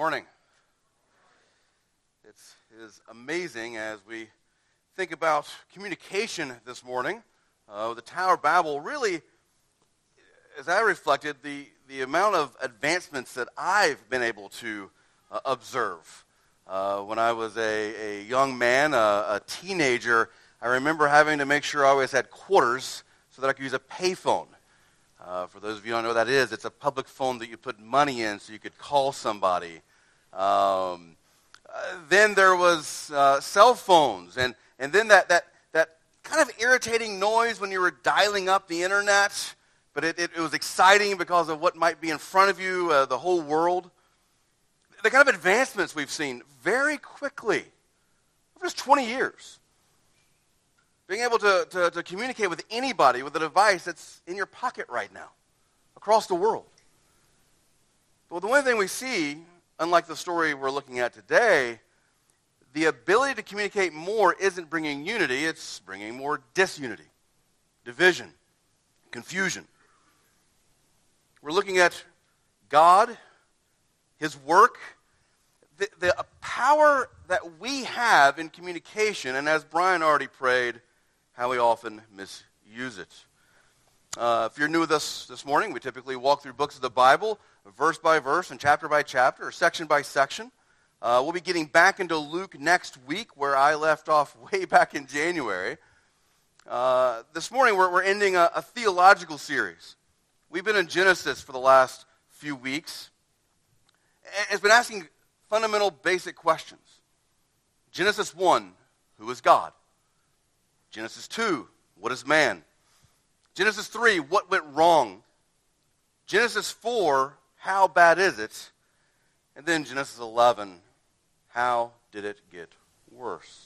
Morning. It is amazing as we think about communication this morning. The Tower of Babel really, as I reflected, the amount of advancements that I've been able to observe. When I was a young man, a teenager, I remember having to make sure I always had quarters so that I could use a payphone. For those of you who don't know what that is, it's a public phone that you put money in so you could call somebody. Then there was cell phones, and then that kind of irritating noise when you were dialing up the internet, but it was exciting because of what might be in front of you, the whole world. The kind of advancements we've seen very quickly, over just 20 years. Being able to communicate with anybody with a device that's in your pocket right now, across the world. Well, the one thing we see, unlike the story we're looking at today, the ability to communicate more isn't bringing unity, it's bringing more disunity, division, confusion. We're looking at God, His work, the power that we have in communication, and as Brian already prayed, how we often misuse it. If you're new with us this morning, we typically walk through books of the Bible, verse by verse and chapter by chapter, or section by section. We'll be getting back into Luke next week, where I left off way back in January. This morning, we're ending a theological series. We've been in Genesis for the last few weeks. It's been asking fundamental, basic questions. Genesis 1, who is God? Genesis 2, what is man? Genesis 3, what went wrong? Genesis 4, how bad is it? And then Genesis 11, how did it get worse?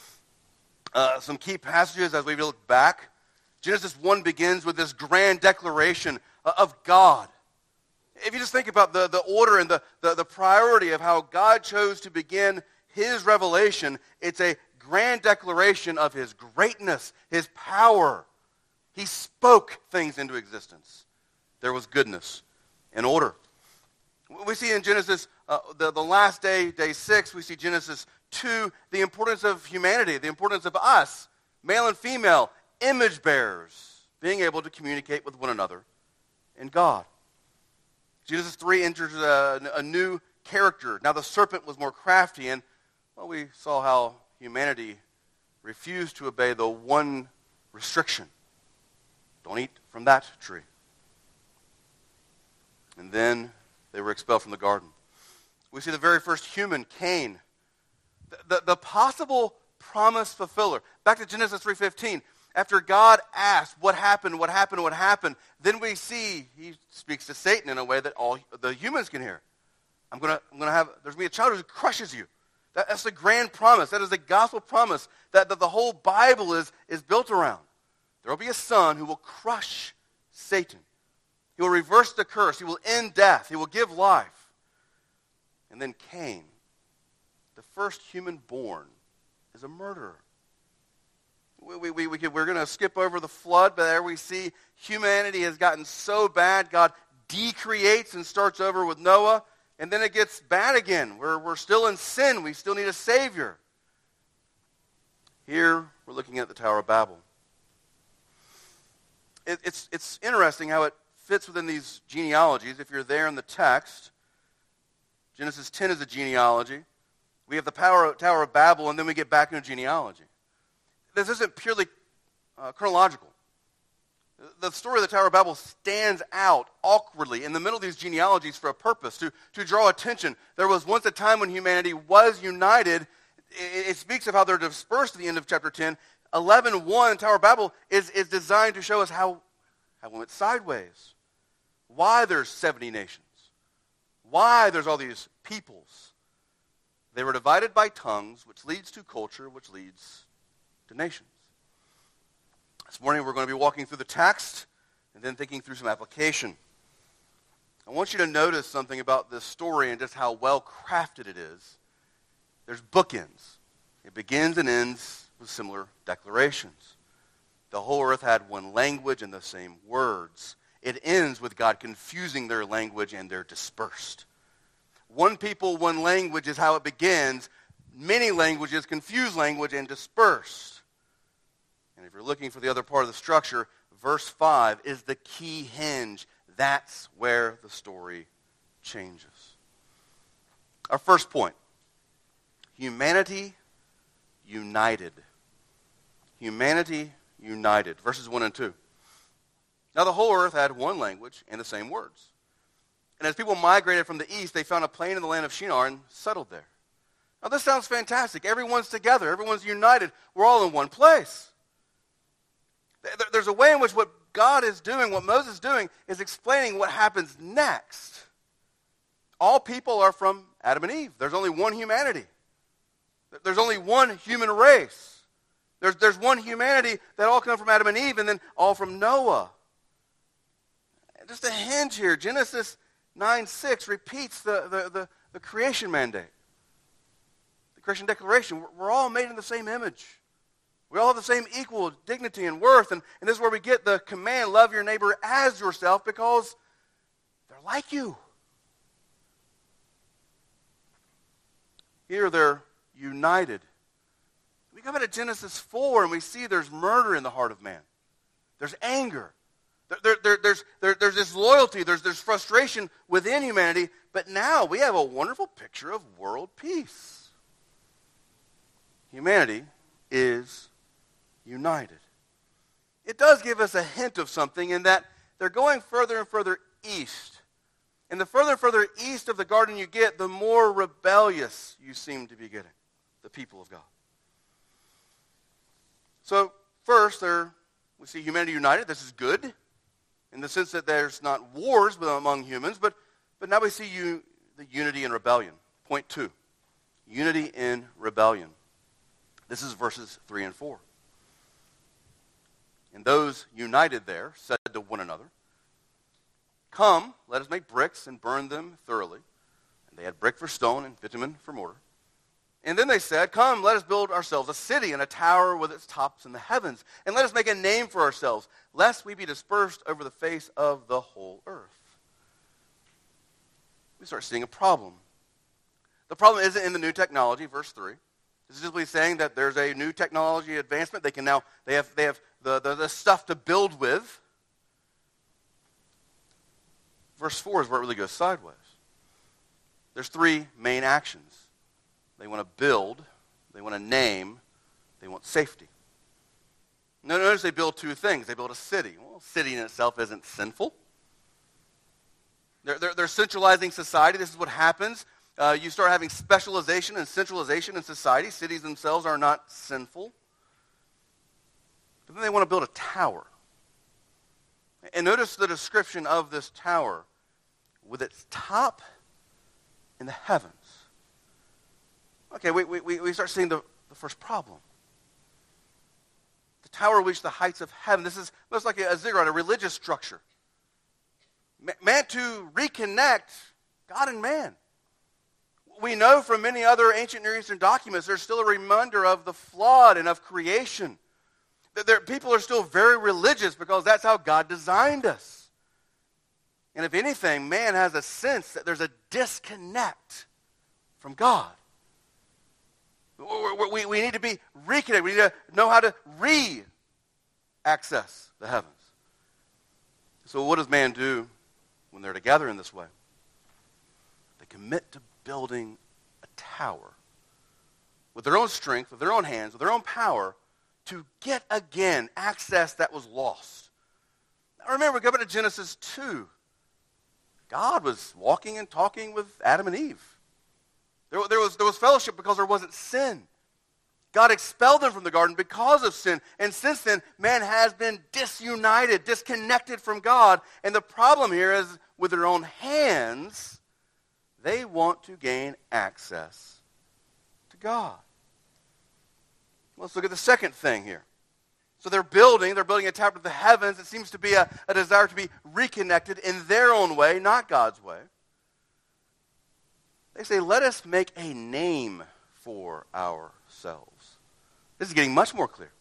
Some key passages as we look back. Genesis 1 begins with this grand declaration of God. If you just think about the order and the priority of how God chose to begin His revelation, it's a grand declaration of His greatness, His power. He spoke things into existence. There was goodness and order. We see in Genesis, the last day, day 6, we see Genesis 2, the importance of humanity, the importance of us, male and female, image bearers, being able to communicate with one another and God. Genesis 3 enters a new character. Now the serpent was more crafty, and we saw how humanity refused to obey the one restriction. Don't eat from that tree. And then they were expelled from the garden. We see the very first human, Cain. The possible promise fulfiller. Back to Genesis 3:15. After God asked, what happened, then we see he speaks to Satan in a way that all the humans can hear. There's going to be a child who crushes you. That's the grand promise. That is the gospel promise that the whole Bible is built around. There will be a son who will crush Satan. He will reverse the curse. He will end death. He will give life. And then Cain, the first human born, is a murderer. We're going to skip over the flood, but there we see humanity has gotten so bad, God decreates and starts over with Noah. And then it gets bad again. We're still in sin. We still need a Savior. Here, we're looking at the Tower of Babel. It's interesting how it fits within these genealogies. If you're there in the text, Genesis 10 is a genealogy. We have the Tower of Babel, and then we get back into genealogy. This isn't purely chronological. The story of the Tower of Babel stands out awkwardly in the middle of these genealogies for a purpose, to draw attention. There was once a time when humanity was united. It speaks of how they're dispersed at the end of chapter 10. 11:1, Tower of Babel, is designed to show us how it went sideways. Why there's 70 nations. Why there's all these peoples. They were divided by tongues, which leads to culture, which leads to nations. This morning we're going to be walking through the text and then thinking through some application. I want you to notice something about this story and just how well crafted it is. There's bookends. It begins and ends with similar declarations. The whole earth had one language and the same words. It ends with God confusing their language and they're dispersed. one people, one language is how it begins. Many languages confuse language and disperse. And if you're looking for the other part of the structure, verse 5 is the key hinge. That's where the story changes. Our first point, humanity united. Humanity united. Verses 1 and 2. Now the whole earth had one language and the same words. And as people migrated from the east, they found a plain in the land of Shinar and settled there. Now this sounds fantastic. Everyone's together. Everyone's united. We're all in one place. There's a way in which what God is doing, what Moses is doing, is explaining what happens next. All people are from Adam and Eve. There's only one humanity. There's only one human race. There's one humanity that all come from Adam and Eve, and then all from Noah. Just a hinge here. Genesis 9:6 repeats the creation mandate. The creation declaration. We're all made in the same image. We all have the same equal dignity and worth. And this is where we get the command, love your neighbor as yourself, because they're like you. Here they're united. We come into Genesis 4 and we see there's murder in the heart of man. There's anger. There's disloyalty. There's frustration within humanity. But now we have a wonderful picture of world peace. Humanity is united. It does give us a hint of something in that they're going further and further east. And the further and further east of the garden you get, the more rebellious you seem to be getting, the people of God. So first, we see humanity united. This is good in the sense that there's not wars among humans, but now we see the unity in rebellion. Point 2, unity in rebellion. This is verses 3 and 4. And those united there said to one another, "Come, let us make bricks and burn them thoroughly." And they had brick for stone and bitumen for mortar. And then they said, "Come, let us build ourselves a city and a tower with its tops in the heavens. And let us make a name for ourselves, lest we be dispersed over the face of the whole earth." We start seeing a problem. The problem isn't in the new technology, verse 3. This is simply saying that there's a new technology advancement. They have the stuff to build with. Verse 4 is where it really goes sideways. There's 3 main actions. They want to build, they want to name, they want safety. Notice they build 2 things. They build a city. Well, a city in itself isn't sinful. They're centralizing society. This is what happens. You start having specialization and centralization in society. Cities themselves are not sinful. But then they want to build a tower. And notice the description of this tower with its top in the heavens. Okay, we start seeing the first problem. The tower reached the heights of heaven. This is looks like a ziggurat, a religious structure. Meant to reconnect God and man. We know from many other ancient Near Eastern documents there's still a reminder of the flood and of creation. People are still very religious because that's how God designed us. And if anything, man has a sense that there's a disconnect from God. We need to be reconnected. We need to know how to re-access the heavens. So what does man do when they're together in this way? They commit to building a tower with their own strength, with their own hands, with their own power to get again access that was lost. Now remember, go back to Genesis 2. God was walking and talking with Adam and Eve. There was fellowship because there wasn't sin. God expelled them from the garden because of sin. And since then, man has been disunited, disconnected from God. And the problem here is with their own hands, they want to gain access to God. Let's look at the second thing here. So they're building a tower to the heavens. It seems to be a desire to be reconnected in their own way, not God's way. They say, let us make a name for ourselves. This is getting much more clear.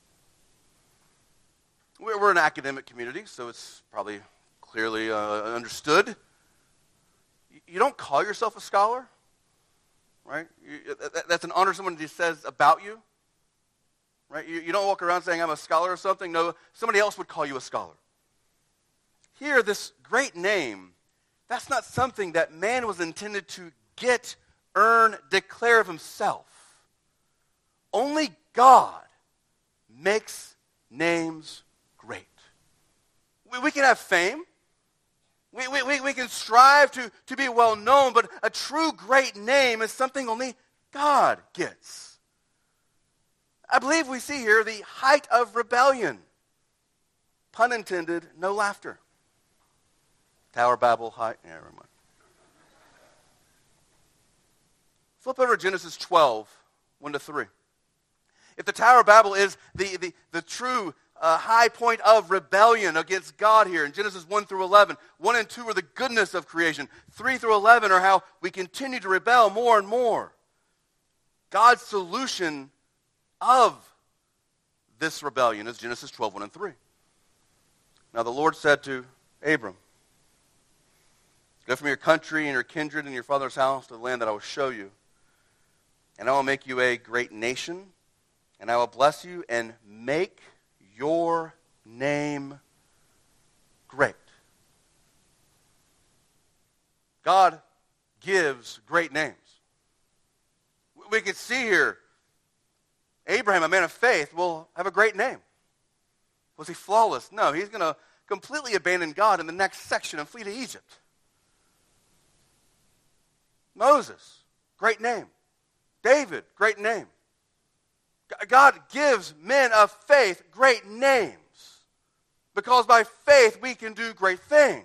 We're an academic community, so it's probably clearly understood. you don't call yourself a scholar, right? That's an honor someone just says about you, right? You don't walk around saying, I'm a scholar or something. No, somebody else would call you a scholar. Here, this great name, that's not something that man was intended to get, earn, declare of himself. Only God makes names great. We can have fame. We can strive to be well known, but a true great name is something only God gets. I believe we see here the height of rebellion. Pun intended, no laughter. Tower of Babel, height, yeah, never mind. Flip over to Genesis 12, 1-3. If the Tower of Babel is the true high point of rebellion against God here in Genesis 1-11, 1 and 2 are the goodness of creation. 3-11 are how we continue to rebel more and more. God's solution of this rebellion is Genesis 12, 1 and 3. Now the Lord said to Abram, go from your country and your kindred and your father's house to the land that I will show you. And I will make you a great nation, and I will bless you and make your name great. God gives great names. We can see here, Abraham, a man of faith, will have a great name. Was he flawless? No, he's going to completely abandon God in the next section and flee to Egypt. Moses, great name. David, great name. God gives men of faith great names because by faith we can do great things.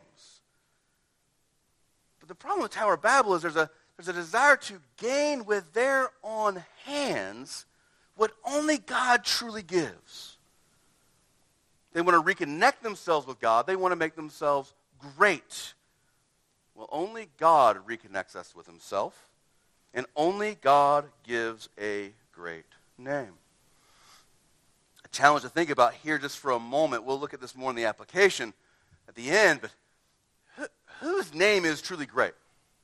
But the problem with Tower of Babel is there's a desire to gain with their own hands what only God truly gives. They want to reconnect themselves with God. They want to make themselves great. Well, only God reconnects us with himself, and only God gives a great name. A challenge to think about here just for a moment. We'll look at this more in the application at the end, but whose name is truly great?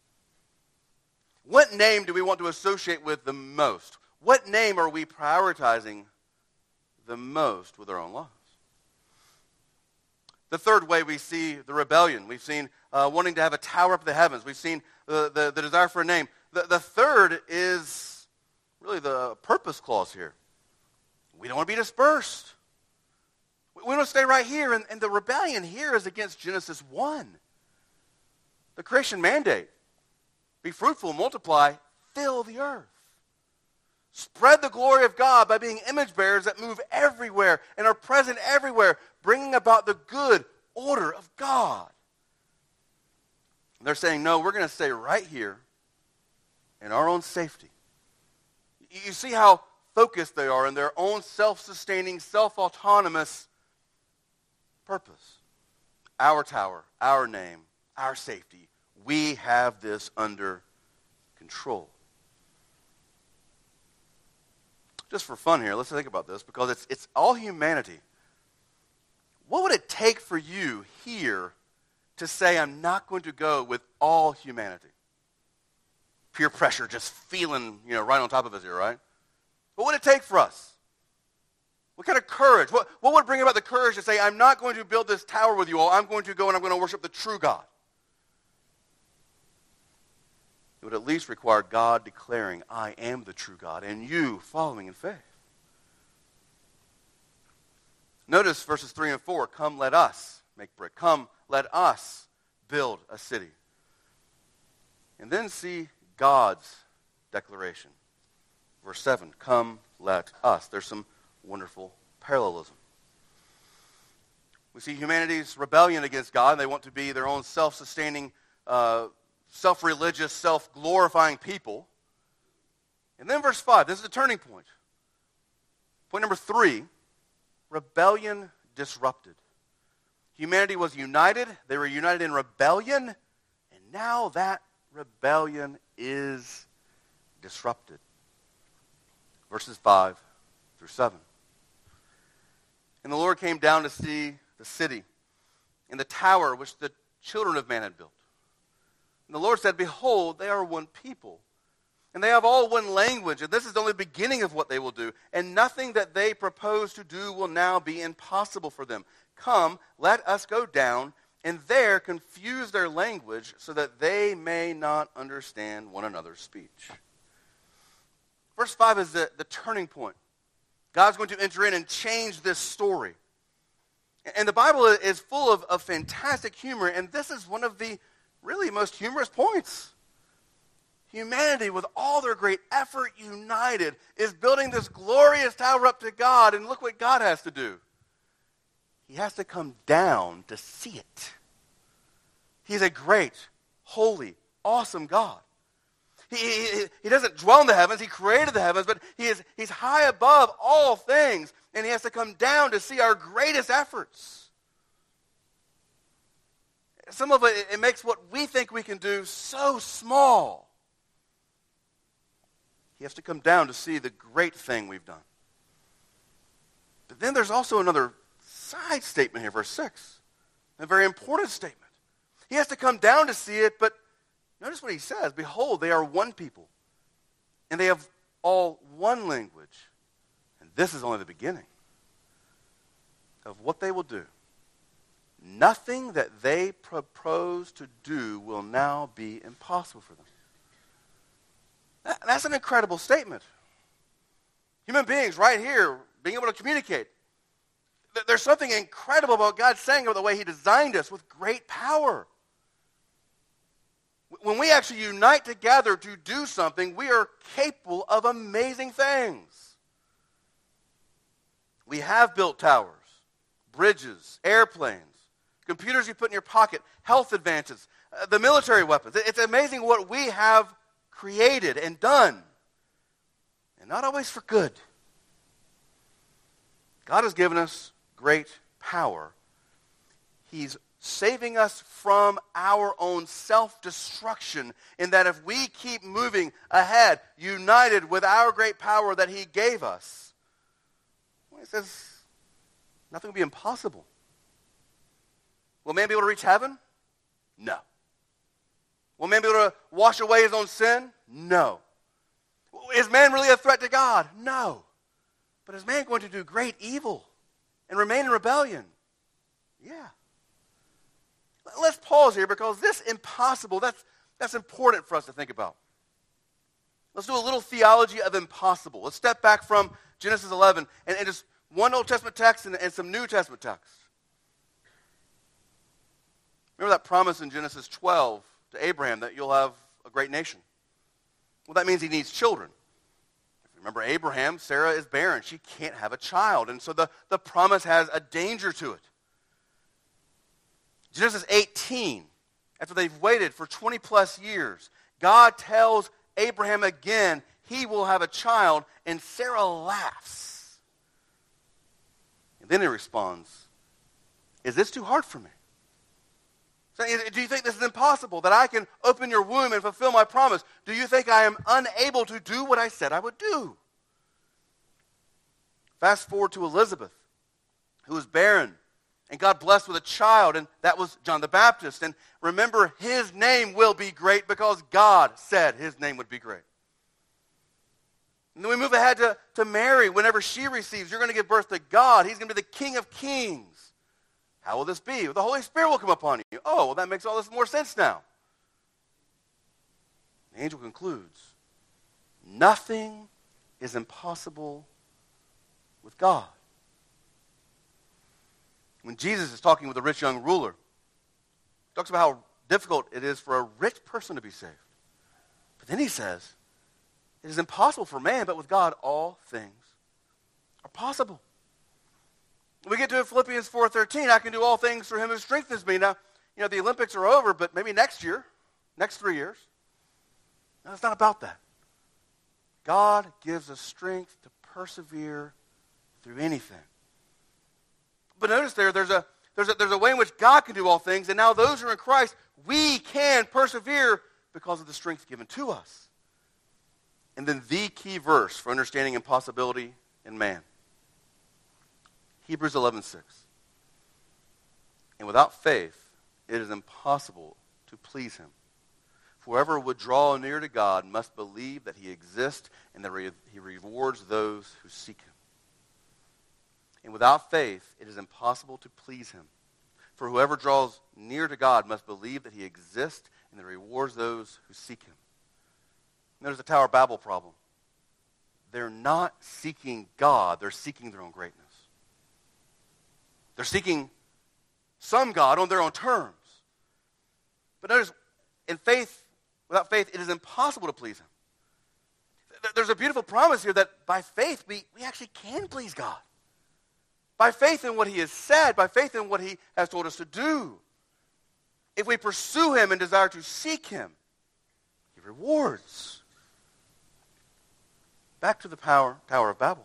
What name do we want to associate with the most? What name are we prioritizing the most with our own lives? The third way we see the rebellion. We've seen wanting to have a tower up in the heavens. We've seen the desire for a name. The third is really the purpose clause here. We don't want to be dispersed. We want to stay right here. And the rebellion here is against Genesis 1. The creation mandate. Be fruitful, multiply, fill the earth. Spread the glory of God by being image bearers that move everywhere and are present everywhere, bringing about the good order of God. And they're saying, no, we're going to stay right here in our own safety. You see how focused they are in their own self-sustaining, self-autonomous purpose. Our tower, our name, our safety. We have this under control. Just for fun here, let's think about this, because it's all humanity. What would it take for you here to say, I'm not going to go with all humanity? Peer pressure just feeling, right on top of us here, right? What would it take for us? What kind of courage? What would bring about the courage to say, I'm not going to build this tower with you all. I'm going to go and I'm going to worship the true God. It would at least require God declaring, I am the true God, and you following in faith. Notice verses 3 and 4, come let us make brick. Come let us build a city. And then see God's declaration. Verse 7, come let us. There's some wonderful parallelism. We see humanity's rebellion against God, and they want to be their own self-sustaining self-religious, self-glorifying people. And then verse 5, this is the turning point. Point number 3, rebellion disrupted. Humanity was united. They were united in rebellion. And now that rebellion is disrupted. Verses 5 through 7. And the Lord came down to see the city and the tower which the children of man had built. And the Lord said, behold, they are one people. And they have all one language, and this is only the beginning of what they will do. And nothing that they propose to do will now be impossible for them. Come, let us go down, and there confuse their language, so that they may not understand one another's speech. Verse 5 is the turning point. God's going to enter in and change this story. And the Bible is full of fantastic humor, and this is one of the really most humorous points. Humanity, with all their great effort united, is building this glorious tower up to God, and look what God has to do. He has to come down to see it. He's a great, holy, awesome God. He doesn't dwell in the heavens. He created the heavens, but he's high above all things, and he has to come down to see our greatest efforts. Some of it makes what we think we can do so small. He has to come down to see the great thing we've done. But then there's also another side statement here, verse 6. A very important statement. He has to come down to see it, but notice what he says. Behold, they are one people, and they have all one language. And this is only the beginning of what they will do. Nothing that they propose to do will now be impossible for them. That's an incredible statement. Human beings right here being able to communicate. There's something incredible about God saying about the way he designed us with great power. When we actually unite together to do something, we are capable of amazing things. We have built towers, bridges, airplanes, computers you put in your pocket, health advances, the military weapons. It's amazing what we have created and done. And not always for good. God has given us great power. He's saving us from our own self-destruction, in that if we keep moving ahead, united with our great power that he gave us, well, he says nothing will be impossible. Will man be able to reach heaven? No. Will man be able to wash away his own sin? No. Is man really a threat to God? No. But is man going to do great evil and remain in rebellion? Yeah. Let's pause here, because this impossible, that's important for us to think about. Let's do a little theology of impossible. Let's step back from Genesis 11 and just one Old Testament text and some New Testament text. Remember that promise in Genesis 12 to Abraham that you'll have a great nation. Well, that means he needs children. If you remember Abraham, Sarah is barren. She can't have a child. And so the promise has a danger to it. Genesis 18, after they've waited for 20 plus years, God tells Abraham again he will have a child, and Sarah laughs. And then he responds, is this too hard for me? So, do you think this is impossible, that I can open your womb and fulfill my promise? Do you think I am unable to do what I said I would do? Fast forward to Elizabeth, who was barren, and God blessed with a child, and that was John the Baptist. And remember, his name will be great because God said his name would be great. And then we move ahead to Mary. Whenever she receives, you're going to give birth to God. He's going to be the King of Kings. How will this be? Well, the Holy Spirit will come upon you. Oh, well, that makes all this more sense now. The angel concludes, nothing is impossible with God. When Jesus is talking with a rich young ruler, he talks about how difficult it is for a rich person to be saved. But then he says, it is impossible for man, but with God all things are possible. We get to Philippians 4:13, I can do all things through him who strengthens me. Now, the Olympics are over, but maybe next year, next 3 years. No, it's not about that. God gives us strength to persevere through anything. But notice there's a way in which God can do all things, and now those who are in Christ, we can persevere because of the strength given to us. And then the key verse for understanding impossibility in man. Hebrews 11:6. And without faith, it is impossible to please him. Whoever would draw near to God must believe that he exists and that he rewards those who seek him. And without faith, it is impossible to please him. For whoever draws near to God must believe that he exists and that he rewards those who seek him. Notice the Tower of Babel problem. They're not seeking God, they're seeking their own greatness. They're seeking some God on their own terms. But notice, without faith, it is impossible to please him. There's a beautiful promise here that by faith, we actually can please God. By faith in what he has said, by faith in what he has told us to do. If we pursue him and desire to seek him, he rewards. Back to the Tower of Babel.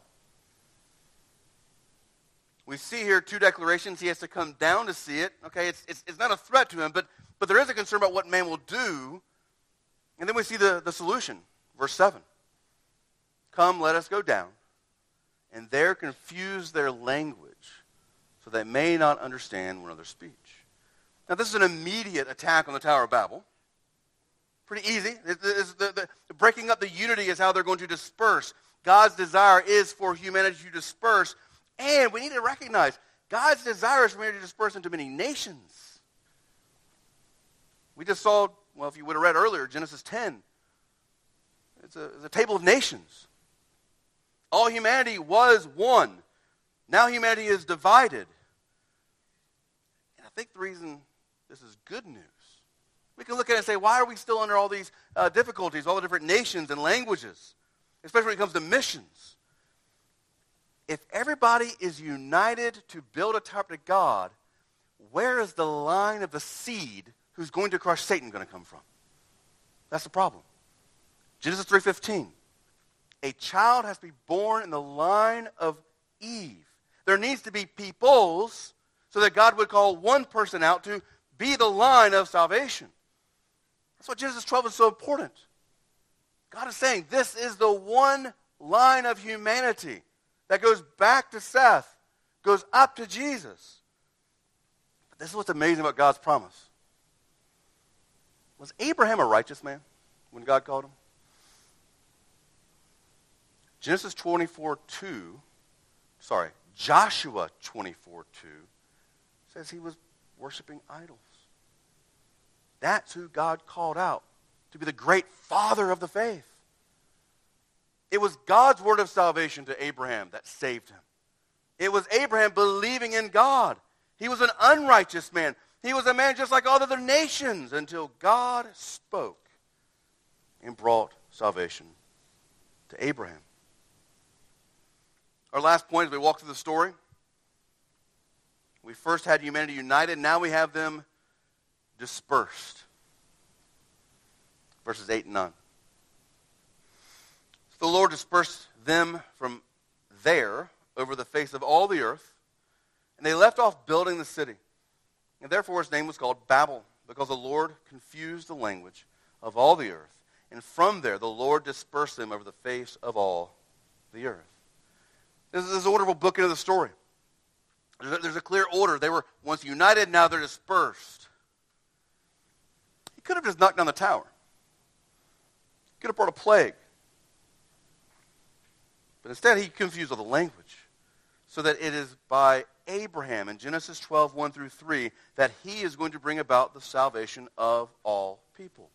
We see here two declarations. He has to come down to see it. Okay, it's not a threat to him, but there is a concern about what man will do. And then we see the solution. Verse 7. Come, let us go down, and there confuse their language, so they may not understand one another's speech. Now, this is an immediate attack on the Tower of Babel. Pretty easy. The breaking up the unity is how they're going to disperse. God's desire is for humanity to disperse. And we need to recognize God's desire is for humanity to disperse into many nations. We just saw, well, if you would have read earlier, Genesis 10. It's a table of nations. All humanity was one. Now humanity is divided. And I think the reason this is good news, we can look at it and say, why are we still under all these difficulties, all the different nations and languages, especially when it comes to missions? If everybody is united to build a tower to God, where is the line of the seed who's going to crush Satan going to come from? That's the problem. Genesis 3:15. A child has to be born in the line of Eve. There needs to be peoples so that God would call one person out to be the line of salvation. That's why Genesis 12 is so important. God is saying this is the one line of humanity that goes back to Seth, goes up to Jesus. But this is what's amazing about God's promise. Was Abraham a righteous man when God called him? Joshua 24:2 says he was worshiping idols. That's who God called out to be the great father of the faith. It was God's word of salvation to Abraham that saved him. It was Abraham believing in God. He was an unrighteous man. He was a man just like all other nations until God spoke and brought salvation to Abraham. Our last point as we walk through the story, we first had humanity united, now we have them dispersed. Verses 8 and 9. So the Lord dispersed them from there over the face of all the earth, and they left off building the city. And therefore its name was called Babel, because the Lord confused the language of all the earth. And from there the Lord dispersed them over the face of all the earth. This is an orderable book into the story. There's a clear order. They were once united, now they're dispersed. He could have just knocked down the tower. He could have brought a plague. But instead, he confused all the language so that it is by Abraham in Genesis 12, 1 through 3, that he is going to bring about the salvation of all people.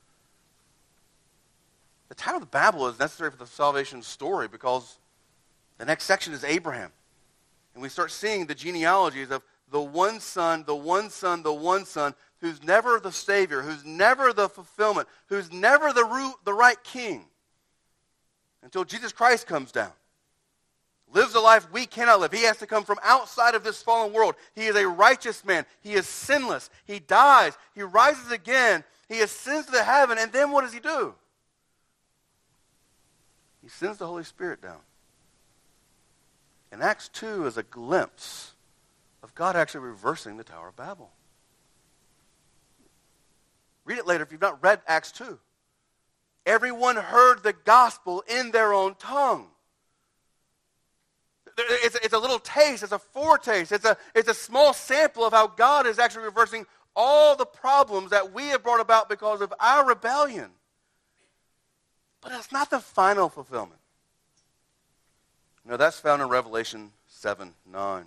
The Tower of Babel is necessary for the salvation story because the next section is Abraham. And we start seeing the genealogies of the one son, the one son, the one son, who's never the Savior, who's never the fulfillment, who's never the right king, until Jesus Christ comes down. Lives a life we cannot live. He has to come from outside of this fallen world. He is a righteous man. He is sinless. He dies. He rises again. He ascends to the heaven. And then what does he do? He sends the Holy Spirit down. And Acts 2 is a glimpse of God actually reversing the Tower of Babel. Read it later if you've not read Acts 2. Everyone heard the gospel in their own tongue. It's a little taste. It's a foretaste. It's a small sample of how God is actually reversing all the problems that we have brought about because of our rebellion. But it's not the final fulfillment. No, that's found in Revelation 7:9.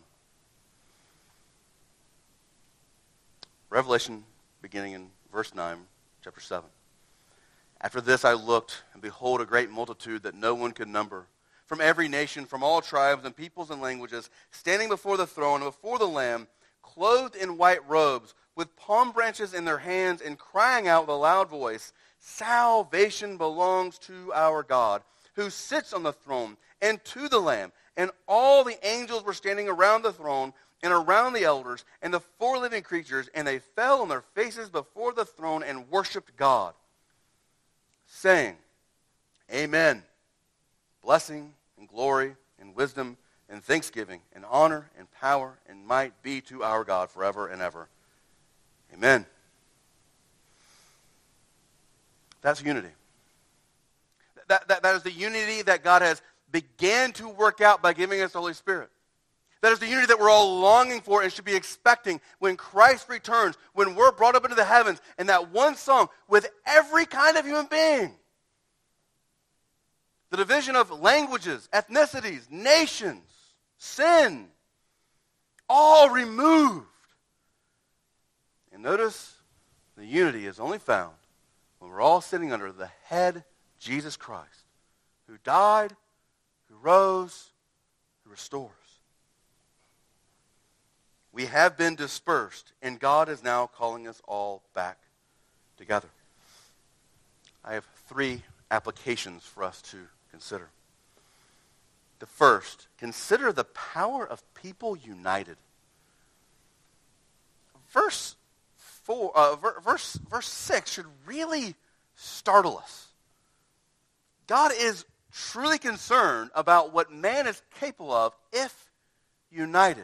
Revelation, beginning in verse 9, chapter 7. After this I looked, and behold, a great multitude that no one could number, from every nation, from all tribes and peoples and languages, standing before the throne and before the Lamb, clothed in white robes, with palm branches in their hands, and crying out with a loud voice, Salvation belongs to our God, who sits on the throne, and to the Lamb. And all the angels were standing around the throne, and around the elders, and the four living creatures, and they fell on their faces before the throne and worshipped God, saying, Amen. Blessing and glory and wisdom and thanksgiving and honor and power and might be to our God forever and ever. Amen. That's unity. That is the unity that God has began to work out by giving us the Holy Spirit. That is the unity that we're all longing for and should be expecting when Christ returns, when we're brought up into the heavens, in that one song with every kind of human being. The division of languages, ethnicities, nations, sin, all removed. And notice the unity is only found when we're all sitting under the head Jesus Christ, who died, who rose, who restores. We have been dispersed, and God is now calling us all back together. I have 3 applications for us to consider. The first, consider the power of people united. Verse 6 should really startle us. God is truly concerned about what man is capable of if united.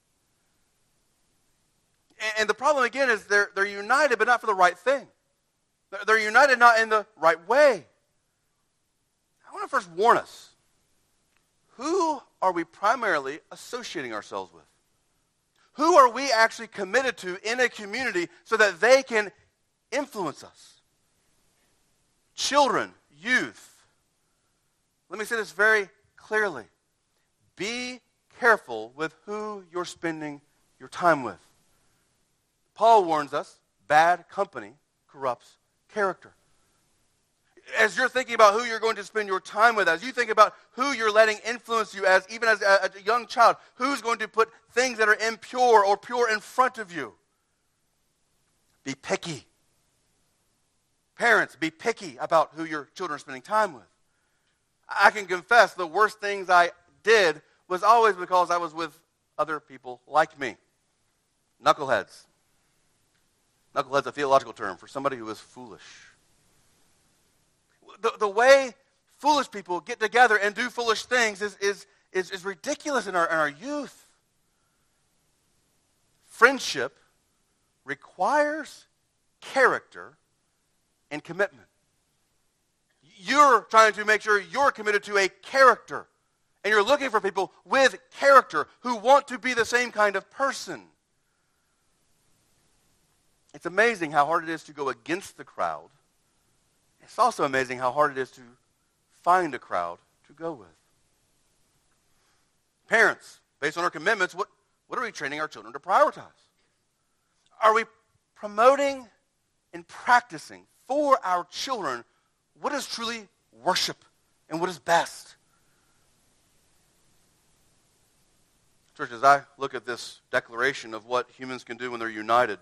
And the problem, again, is they're united, but not for the right thing. They're united not in the right way. I want to first warn us. Who are we primarily associating ourselves with? Who are we actually committed to in a community so that they can influence us? Children, youth. Let me say this very clearly. Be careful with who you're spending your time with. Paul warns us, bad company corrupts character. As you're thinking about who you're going to spend your time with, as you think about who you're letting influence you even as a young child, who's going to put things that are impure or pure in front of you, be picky. Parents, be picky about who your children are spending time with. I can confess the worst things I did was always because I was with other people like me. Knuckleheads. Knucklehead's a theological term for somebody who is foolish. The way foolish people get together and do foolish things is ridiculous in our youth. Friendship requires character and commitment. You're trying to make sure you're committed to a character, and you're looking for people with character who want to be the same kind of person. It's amazing how hard it is to go against the crowd. It's also amazing how hard it is to find a crowd to go with. Parents, based on our commitments, what are we training our children to prioritize? Are we promoting and practicing for our children what is truly worship and what is best? Church, as I look at this declaration of what humans can do when they're united,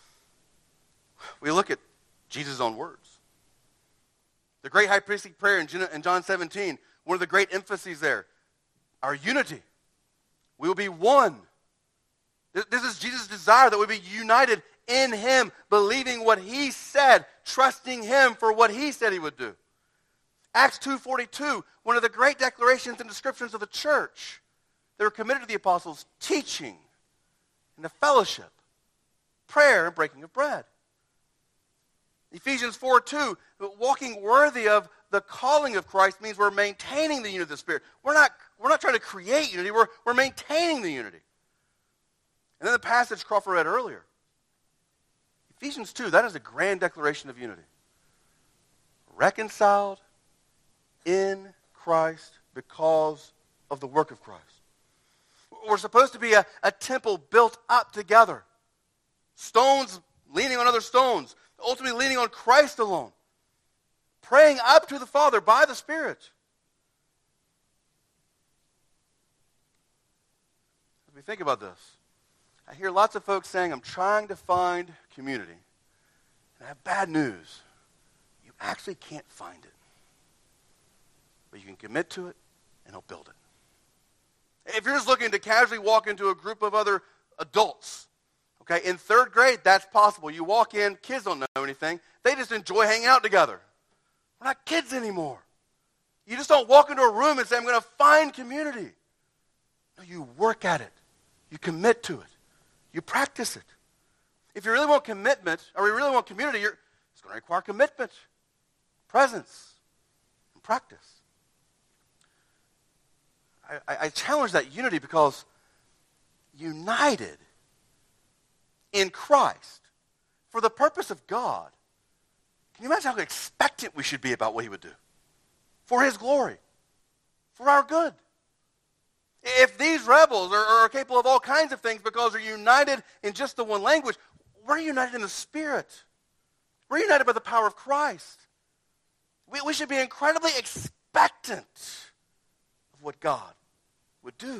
we look at Jesus' own words. The great high priestly prayer in John 17, one of the great emphases there, our unity. We will be one. This is Jesus' desire, that we be united in him, believing what he said, trusting him for what he said he would do. Acts 2:42, one of the great declarations and descriptions of the church. They were committed to the apostles' teaching and the fellowship, prayer, and breaking of bread. Ephesians 4:2, walking worthy of the calling of Christ means we're maintaining the unity of the Spirit. We're not trying to create unity, we're maintaining the unity. And then the passage Crawford read earlier. Ephesians 2, that is a grand declaration of unity. Reconciled in Christ because of the work of Christ. We're supposed to be a temple built up together. Stones leaning on other stones, ultimately leaning on Christ alone. Praying up to the Father by the Spirit. As we think about this, I hear lots of folks saying, I'm trying to find community. And I have bad news. You actually can't find it. But you can commit to it, and He'll build it. If you're just looking to casually walk into a group of other adults, okay, in third grade, that's possible. You walk in, kids don't know anything. They just enjoy hanging out together. We're not kids anymore. You just don't walk into a room and say, I'm going to find community. No, you work at it. You commit to it. You practice it. If you really want commitment, or you really want community, it's going to require commitment, presence, and practice. I challenge that unity because united in Christ for the purpose of God, can you imagine how expectant we should be about what He would do? For His glory. For our good. If these rebels are capable of all kinds of things because they're united in just the one language, we're united in the Spirit. We're united by the power of Christ. We should be incredibly expectant of what God would do.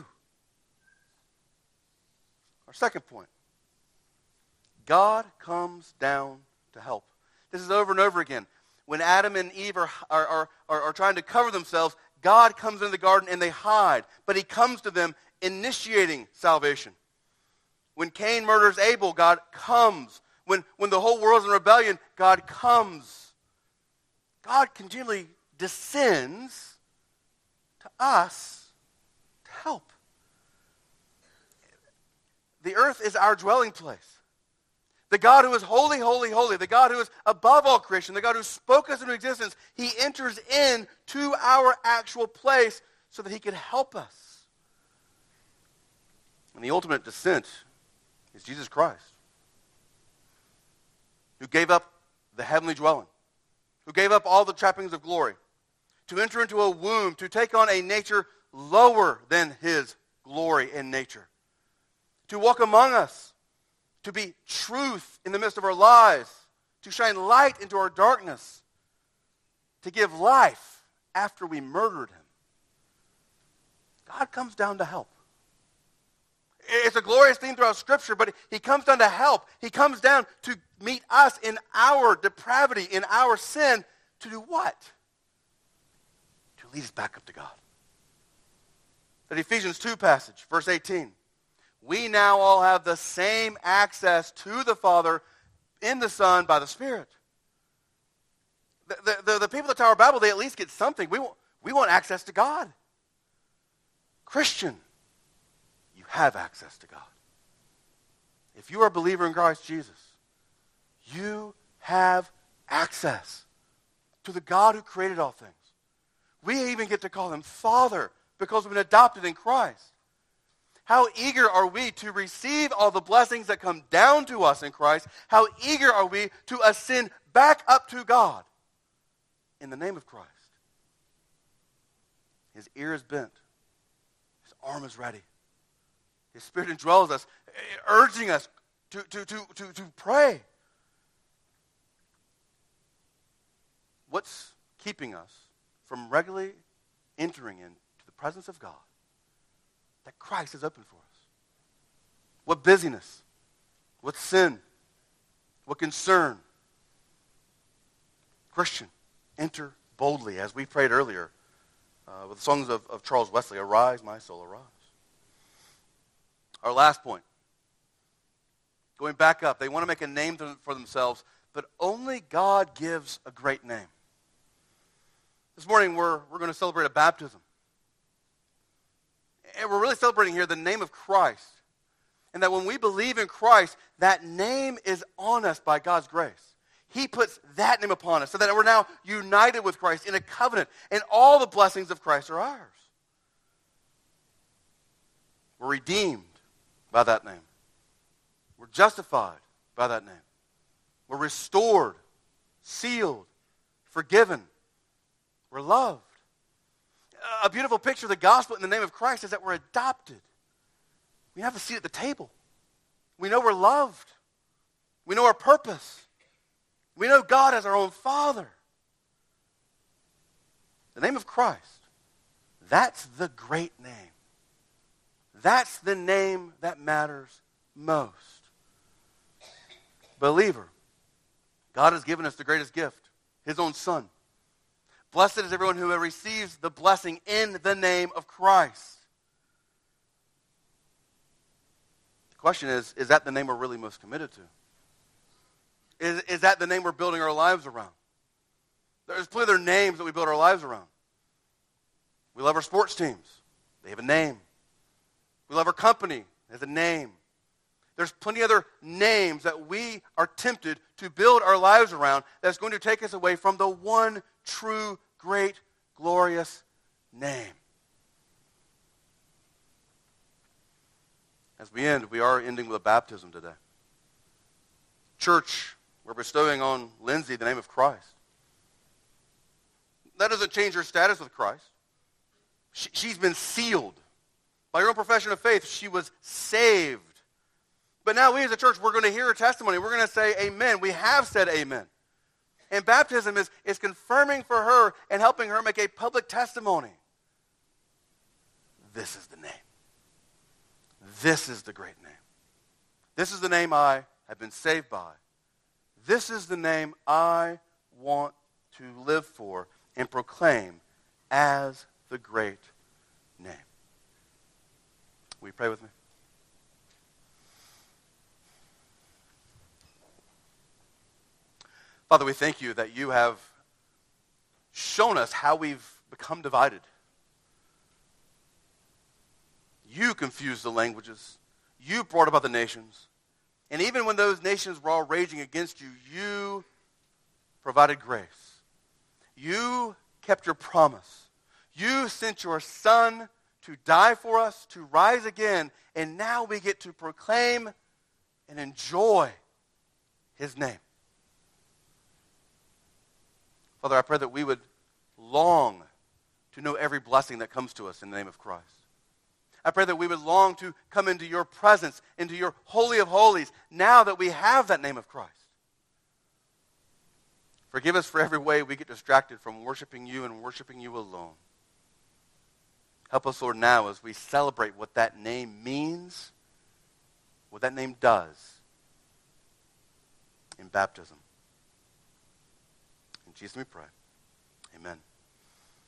Our second point. God comes down to help. This is over and over again. When Adam and Eve are trying to cover themselves, God comes into the garden and they hide. But He comes to them initiating salvation. When Cain murders Abel, God comes. When the whole world's in rebellion, God comes. God continually descends to us to help. The earth is our dwelling place. The God who is holy, holy, holy, the God who is above all creation, the God who spoke us into existence, He enters into our actual place so that He can help us. And the ultimate descent is Jesus Christ, who gave up the heavenly dwelling, who gave up all the trappings of glory, to enter into a womb, to take on a nature lower than His glory and nature, to walk among us, to be truth in the midst of our lives, to shine light into our darkness, to give life after we murdered Him. God comes down to help. It's a glorious theme throughout Scripture, but He comes down to help. He comes down to meet us in our depravity, in our sin, to do what? To lead us back up to God. That Ephesians 2 passage, verse 18. We now all have the same access to the Father in the Son by the Spirit. The people at the Tower of Babel, they at least get something. We want access to God. Christian, you have access to God. If you are a believer in Christ Jesus, you have access to the God who created all things. We even get to call Him Father because we've been adopted in Christ. How eager are we to receive all the blessings that come down to us in Christ? How eager are we to ascend back up to God in the name of Christ? His ear is bent. His arm is ready. His Spirit indwells us, urging us to pray. What's keeping us from regularly entering into the presence of God that Christ has opened for us? What busyness? What sin? What concern? Christian, enter boldly, as we prayed earlier with the songs of Charles Wesley, arise, my soul, arise. Our last point, going back up, they want to make a name for themselves, but only God gives a great name. This morning we're going to celebrate a baptism. And we're really celebrating here the name of Christ. And that when we believe in Christ, that name is on us by God's grace. He puts that name upon us so that we're now united with Christ in a covenant. And all the blessings of Christ are ours. We're redeemed by that name. We're justified by that name. We're restored, sealed, forgiven. We're loved. A beautiful picture of the gospel in the name of Christ is that we're adopted. We have a seat at the table. We know we're loved. We know our purpose. We know God as our own Father. The name of Christ, that's the great name. That's the name that matters most. Believer, God has given us the greatest gift, his own Son. Blessed is everyone who receives the blessing in the name of Christ. The question is that the name we're really most committed to? Is that the name we're building our lives around? There's plenty of other names that we build our lives around. We love our sports teams. They have a name. We love our company. It has a name. There's plenty of other names that we are tempted to build our lives around that's going to take us away from the one true, great, glorious name. As we end, we are ending with a baptism today. Church, we're bestowing on Lindsay the name of Christ. That doesn't change her status with Christ. She's been sealed. By her own profession of faith, she was saved. But now we as a church, we're going to hear her testimony. We're going to say amen. We have said amen. And baptism is confirming for her and helping her make a public testimony. This is the name. This is the great name. This is the name I have been saved by. This is the name I want to live for and proclaim as the great name. Will you pray with me? Father, we thank you that you have shown us how we've become divided. You confused the languages. You brought about the nations. And even when those nations were all raging against you, you provided grace. You kept your promise. You sent your Son to die for us, to rise again, and now we get to proclaim and enjoy his name. Father, I pray that we would long to know every blessing that comes to us in the name of Christ. I pray that we would long to come into your presence, into your holy of holies, now that we have that name of Christ. Forgive us for every way we get distracted from worshiping you and worshiping you alone. Help us, Lord, now as we celebrate what that name means, what that name does in baptism. In Jesus we pray.